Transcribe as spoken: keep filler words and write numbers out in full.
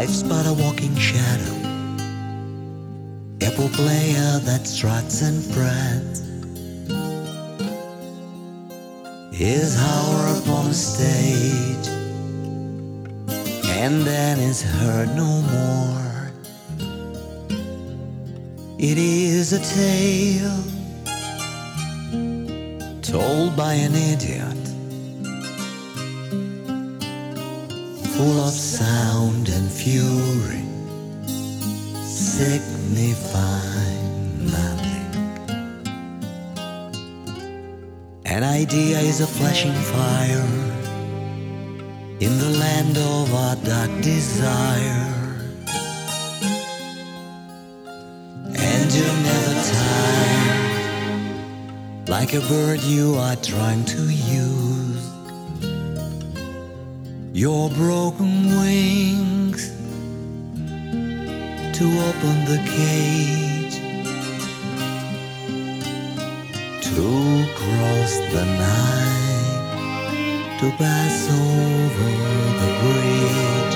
Life's but a walking shadow, a poor player that struts and frets. His hour upon the stage, and then is heard no more. It is a tale told by an idiot, full of sound and fury, signifying nothing. An idea is a flashing fire in the land of our dark desire, and you're never tired, like a bird you are trying to use your broken wings to open the cage, to cross the night, to pass over the bridge.